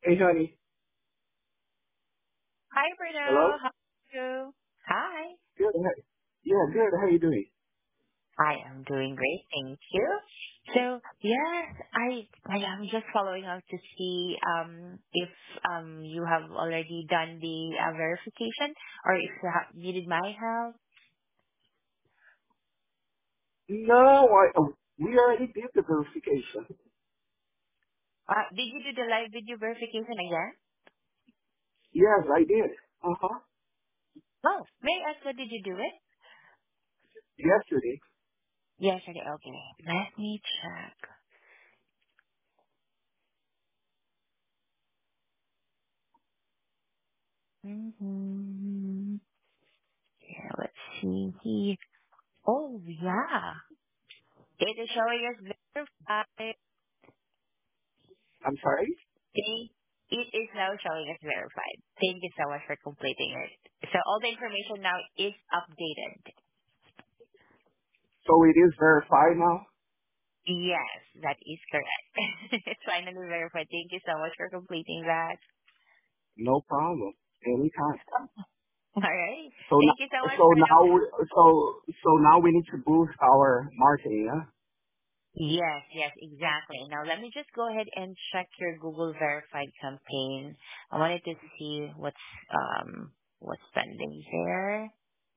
Hey, honey. Hi, Bruno. Hello? How are you? Hi. Good. Hey. Yeah, good. How you doing? I am doing great, thank you. So yes, I am just following up to see if you have already done the verification or if you have needed my help. No, we already did the verification. Did you do the live video verification again? Yes, I did. Uh-huh. Oh, may I ask, what did you do it? Yesterday. Yesterday. Okay, let me check. Mm-hmm. Yeah, let's see. Oh yeah, it is showing us verified. I'm sorry? It is now showing as verified. Thank you so much for completing it. So all the information now is updated. So it is verified now? Yes, that is correct. It's finally verified. Thank you so much for completing that. No problem. Anytime. All right. So now, Thank you so much so for now. now, so now we need to boost our marketing, yeah? Yes, yes, exactly. Now let me just go ahead and check your Google verified campaign. I wanted to see what's pending there.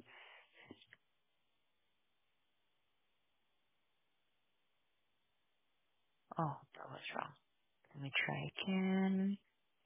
Oh, that was wrong. Let me try again.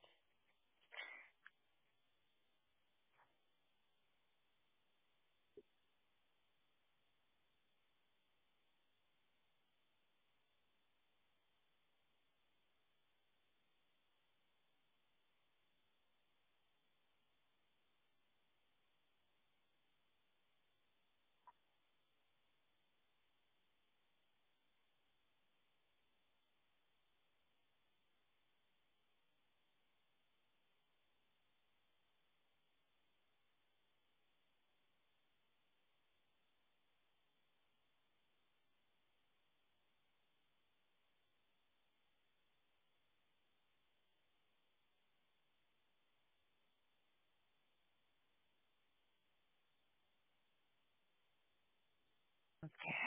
Okay.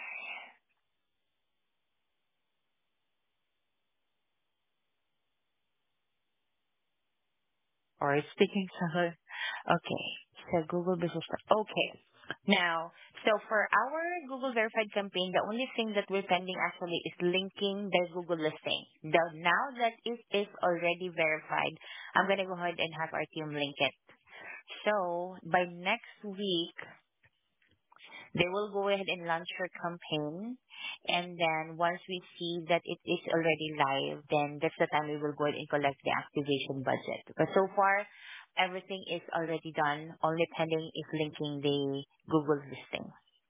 Or it's speaking to her. Okay. So Google Business. Okay. Now, so for our Google Verified campaign, the only thing that we're pending actually is linking the Google listing. Now that it is already verified, I'm going to go ahead and have our team link it. So by next week, they will go ahead and launch your campaign. And then once we see that it is already live, then that's the time we will go ahead and collect the activation budget. But so far, everything is already done. Only pending is linking the Google listing.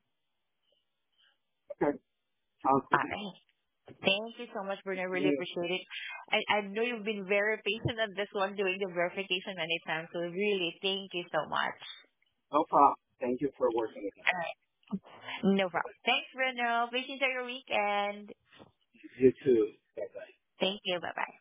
Okay. Sounds All good. right. Thank you so much, Bruno. I really Yeah. appreciate it. I know you've been very patient on this one, doing the verification many times. So really, thank you so much. No problem. Thank you for working with All right. No problem. Thanks, Bruno. Please enjoy your weekend. me. You too. Bye-bye. Thank you. Bye-bye.